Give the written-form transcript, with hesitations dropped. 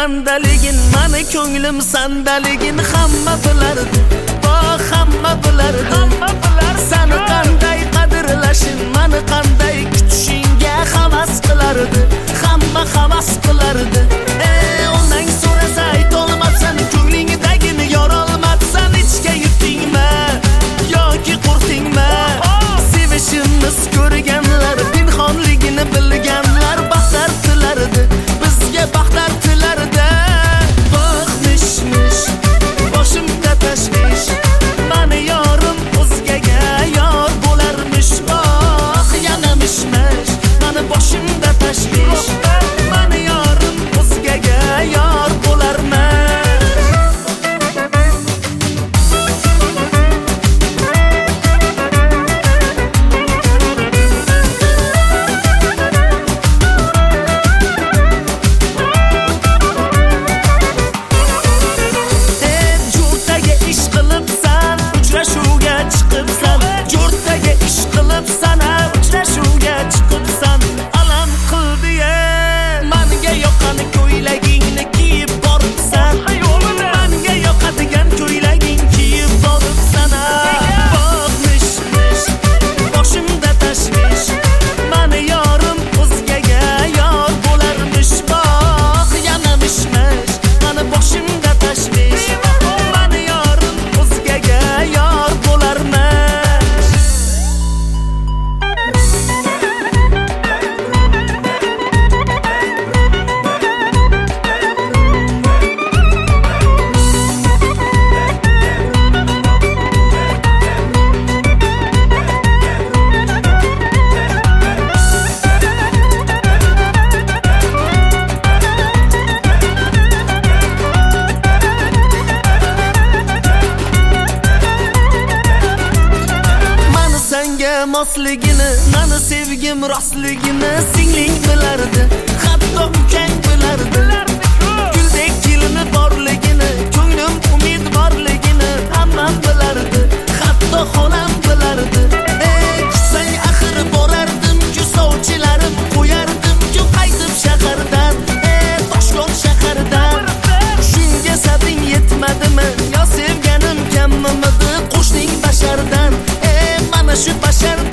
bandaligin, mani ko'nglim sandaligin hamma bilardi, hamma bilardi. Seni qanday qadrlashin, mani qanday kutishingga havas qilardi, hamma havas qilardi. Ondan so'rasa aytolmabsan, ko'nglingdagini yorolmabsan, ichga yutdingmi yoki qo'rqdingmi? Sevishimiz ko'rganlar, pinhonligini bilganlar baxtar tilardi, bizga baxtar tilardi. Baxtmishmish, boshimda tashvish, mani yorim o'zgaga yor bo'larmish. Yana mishmish, mani boshimda tashvish, mani yorim o'zgaga yor bo'larmish. Mosligini, mani sevgim rostligini singling bilardi, hatto ukang bilardi. Guldek kelini borligini, ko'nglim umid borligini hammam bilardi, hatto xolam bilardi. Kitsang axir borardim-ku, sovchilarim qo'yardim-ku qaytib shahardan, Toshkent shahardan. Shunga sabring yetmadimi, yo sevganim kammidi qo'shning bashardan? Mana shu bashar